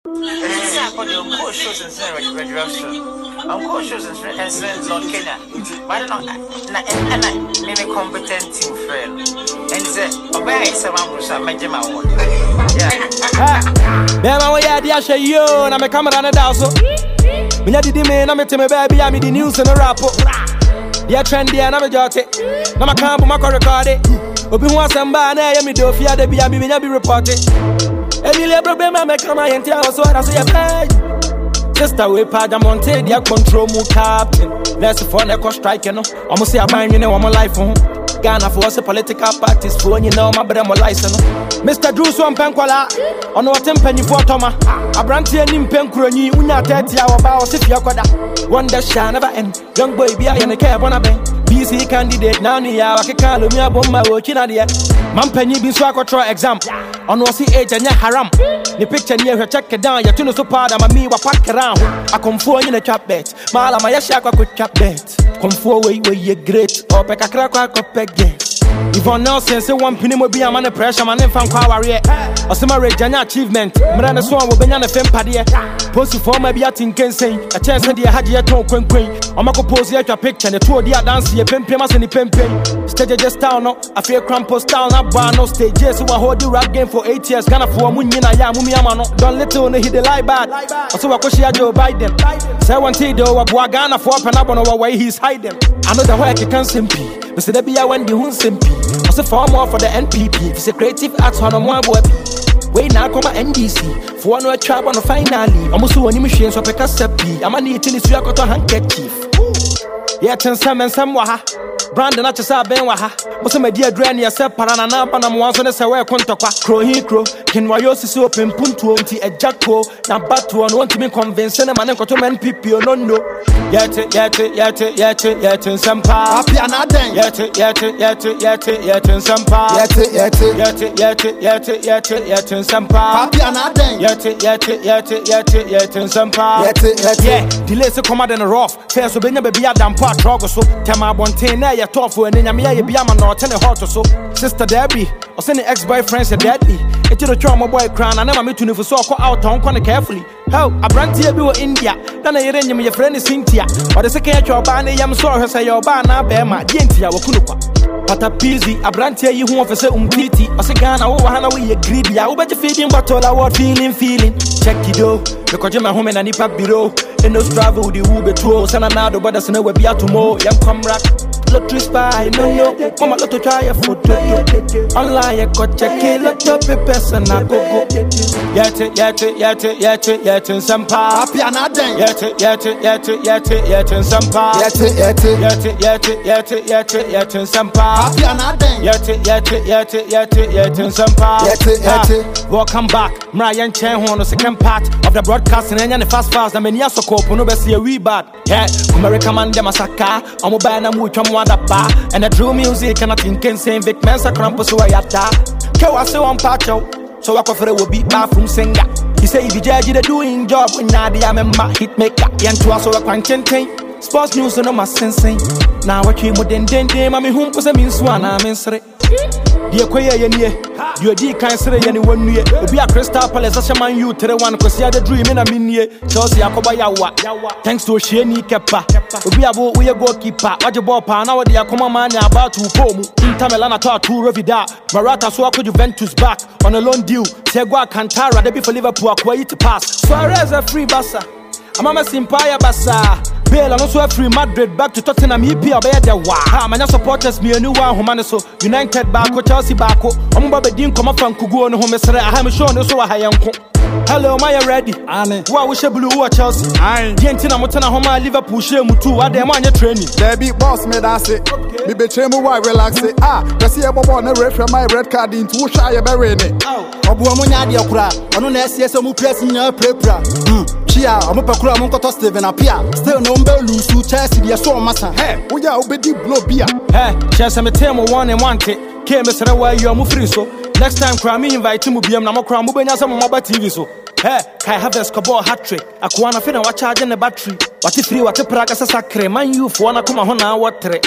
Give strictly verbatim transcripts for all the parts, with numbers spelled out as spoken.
I'm cool shows and saying Red Russell. I'm cool shows and saying Lord Kenya. Why don't I? And I name a competent team friend. And say, obey someone who's a major man. Yeah. Then I wear the Asha you and I'm a camera and a dazzle. When I did the man, I'm a Timmy baby, I'm the news and a rap. Yeah, trendy and I'm a jotty. No, I can't put my car record it. Obi wants some bad, I am do fear the be and be reported. Emilia problem, I make my entire so I say a page. Just a way, Pada Monte, their control move captain. Let's for the strike, you know. Almost say I'm buying you know, I'm a life on Ghana for us a political parties for you know, my brother, my license. Mister Drew Swan Penquala, on what penny for Toma. A brandy and in Penkroni, Una thirty hour bows if you're one that shall never end. Young boy, be I in a cab on a bank. B C candidate now, near I can't look me up on my working idea. Man penny be swag try exam. On what's the age and ya haram. The picture near her check it down, your tune so part of me, what pack around. I come for in a trap bet. Mala my shaka could trap bet. Come for way where you're great, or peck a crack or peck get. If on Nelson say one penny will be a man of pressure, man, and found power yet. Or some Janya achievement, Miranda Swan will be an FM paddy. Post for my beating can say, a chance that you had your tongue queen queen. Or Mako pose your picture and the two of the dance, your pen pamas and the pen pen. Stage just town, I feel crampos town, up bar no stages. So I hold the rap game for eight years. Gonna for a moon, I am Mumiamano. Don't let on hit the lie bad. So I could share Joe Biden. Say one tea though, a Guagana for up and up on our way he's hiding. I know the way I can simply. But say there be a one the hun simply. I say for more for the N P P. It's a creative arts on a more boy. Wait now come N D C. For one trap on the finally. I'm also an emission so I can sepi. I'm a need to see a cotton handkerchief. Yeah, ten some and some waha. Brandon at your ben waha. But some dear granny a sep parana and I'm once on a sawa contaqua. Crow he crow. Can Wayosi open punto anti a jacko. Now batu and want to be convincing a man and cotton pipi or no no. Yet it, yet it, yet it, yet it, yet in some part. Yet it, yet it, yet it, yet it, yet in some part. Yet it, yet it, yet it, yet it, yet it, yet it, yet in some part. Yet it, yet it, yet it, yet it, yet in some part. Yet it, yet it. Yeah, delays to come out in a rough. Fair so be never be a damn part trouble so. Tema Bontain, you're tough for an enemy, you be a man or ten a hot or so. Sister Debbie, or sending ex boyfriends a deadly. It's a trauma boy crown. I never meet to never saw out town corner carefully. How a brand here be India. Then I hear your friend is Cynthia. Or the second your band, I am sorry, say your band, I bear my Gentia, Wakunuka. But a busy, a brand here you want to say umtiti. Or say Ghana, oh, Hana, we agree. I will bet you feeding, but all our feeling, feeling. Check it out. Because you're my home and I nip up below. In those travel, the Uber tours, and another, but there's no way be out tomorrow. Young comrade. Lottery spy, no, no, mama, lot to try a photo. Online, I got check it, lot of papers, and I go go. Yet it, yet it, yet it, yet it, yet in some part. Yet it, yet it, yet it, yet it, yet in some part. Yet it, yet it, yet it, yet it, yet it, yet it, yet in some part. Yet it, yet it, yet it, yet it, yet in some part. Yet it, yet it. Welcome back, Marian Chen on the second part of the broadcasting and the fast fast. I mean, yes, so cool, no best see a wee bad. Yeah, American man, them a saka, I'm a band, I'm with them. And I drew music and I think can say Vic Mensa Crampus so I had that. Kill I say one patcho, so I prefer will be bathroom singer. He say if you judge the doing job when Nadia I'm a hit maker. And to us so I can't change. Sports news no my sensing. Now I came with den den den, mommy whom was a means one I'm in sre. Dear Quaya Yenye, you dear cancer any one year. Be a crystal palace as a man you tell one because you had a dream in a mini. Chelsea Akobayawa. Thanks to Shani Kepa. We are both we are goalkeeper. What you bought now, they are common man about to home. In Tamelana taught to Revida. Marata so could Juventus back on a loan deal. Segua Cantara, they be for Liverpool, quite to pass. Suarez a free bassa. I'm a Simpire bassa. Bale and also a free Madrid back to Tottenham. He be a better wow. My supporters me a new one who so United back Chelsea back. I'm Bobby Dean come up from Kugu and home. I am sure no so I am. Hello, am I ready? Anne. Why we should blue or Chelsea? I ain't in a Motana Homa Liverpool shame too. What them on your training? There be boss me that's it. Me betray me why relax it. Ah, just see a bobo on the ref from my red card into shy a berry. Oh, Obuamunya diakura. I don't know see some pressing your prepra. Chia, I'm a pakura monko Steven appear. Still no be lose to Chelsea the so massa. Hey, we are obedi blow beer. Hey, Chelsea me tell me one and want it. Came Mister Why you are free so. Next time, cry me invite you to be a Namokram, Mubena, some mobile T V. So, hey, I have a Scobor hat trick. I can't finish what charging the battery. What if you want to practice a sacre, man, you for one, I come on, what three.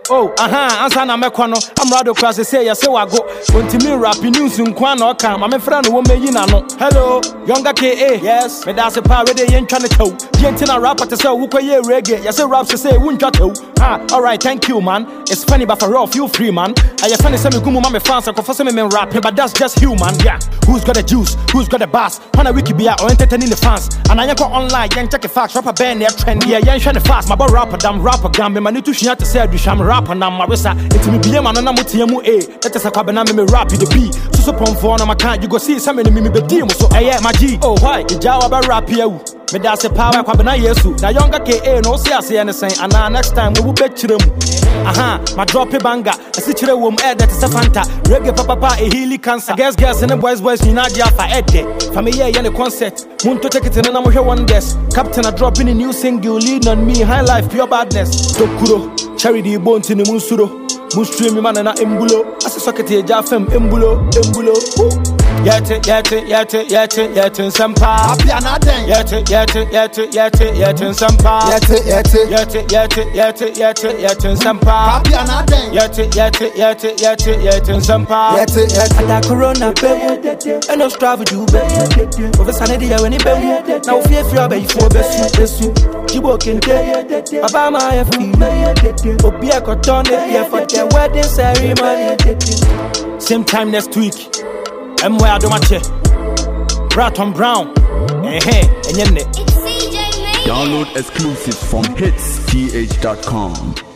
Oh, aha, ansa na mekwa no. I'm rather cross say ya say wa go. Continue rapping news nkwa na oka. Ma me fra no wo meyi na no. Hello, younger K A. Yes, me da se pa we dey yen twa ne tow. Yen tina rapper to say wo koye reggae. Ya say rap say wun twa tow. Ah, all right, thank you man. It's funny but for real feel free man. I funny say me gumu ma me fans ko for say me men rapping but that's just human. Yeah. Who's got the juice? Who's got the bass? On a wiki be or entertaining the fans. And I go online, yen check the facts, rapper band there trend. Yeah, yen shine the fast. My boy rapper damn rapper gambe man to shine to say do sham rapper na marisa. It me be man na mutiemu eh. That is a kwabena me rap the B. So so pon for na my can you go see some me me be dim so eh yeah my G. Oh why? The jawa ba rap here. Me da se power kwabena yesu. Na younger K A no say say anything and now next time we will bet chirem. Aha, my drop a banger. I see chire wom eh that is a fanta. Reggae papa pa a healy cancer. Girls girls and the boys boys you not for Ed day. Family yeah the concert. Moon to take it in and I'm here one desk. Captain a drop in a new single lead on me. High life pure badness. Dokuro, charity bone to the Musuro. Muslim man and a embulo. As a socket a jafem embulo, embulo. Yet, yet, yet, yet, yet, in some part. Happy another. Yet, yet, yet, yet, yet, in some part. Yet, yet, yet, yet, yet, yet, yet, in some part. Happy another. Yet, yet, yet, yet, yet, in some part. Yet, yet. And that corona pay. And no strive with you, baby. Over Sunday, when it pay. Now, fear for your baby for best soup. You walk in there. About my F P. Obi a cotton here for the wedding ceremony. Same time next week. I'm where I do my check. Bratton Brown. Eh, eh, and Download exclusives from hits t h dot com.